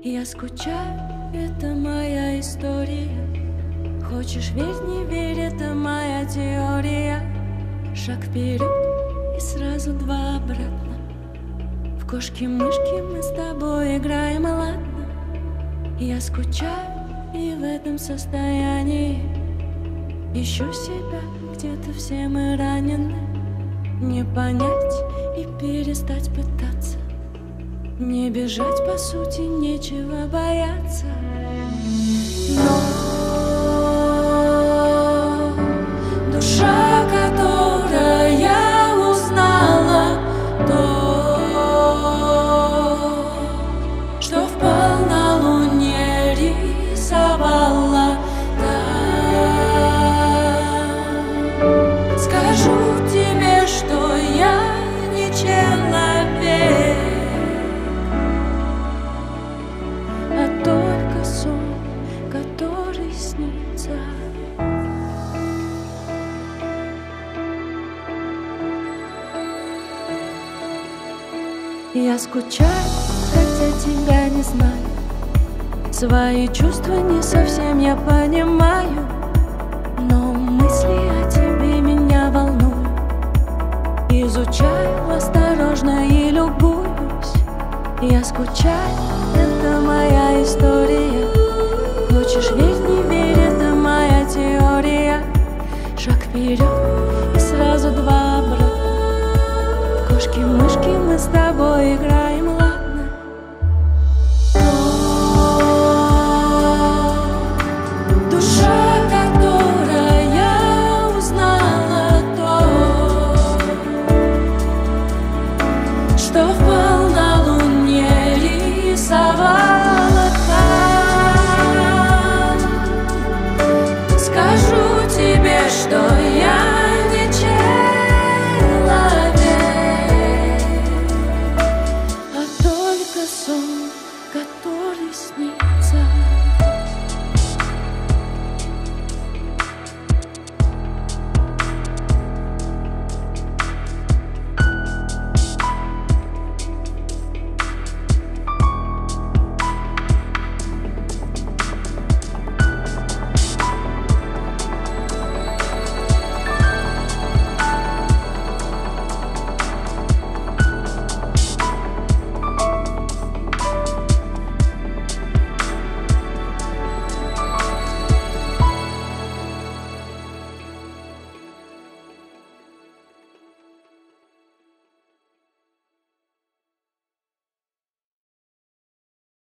Я скучаю, это моя история. Хочешь верь, не верь, это моя теория. Шаг вперед и сразу два обратно. В кошки-мышки мы с тобой играем, ладно. Я скучаю и в этом состоянии ищу себя, где-то все мы ранены. Не понять и перестать пытаться. Не бежать, по сути, нечего бояться. Но душа, которая узнала то, что в полнолуние рисовала там. Скажу тебе, что я не человек, только сон, который снится. Я скучаю, хотя тебя не знаю. Свои чувства не совсем я понимаю, но мысли о тебе меня волнуют. Изучаю осторожно и любуюсь. Я скучаю, это моя история. Хочешь верь, не верь, это моя теория. Шаг вперед и сразу два обратно. Кошки-мышки мы с тобой играем.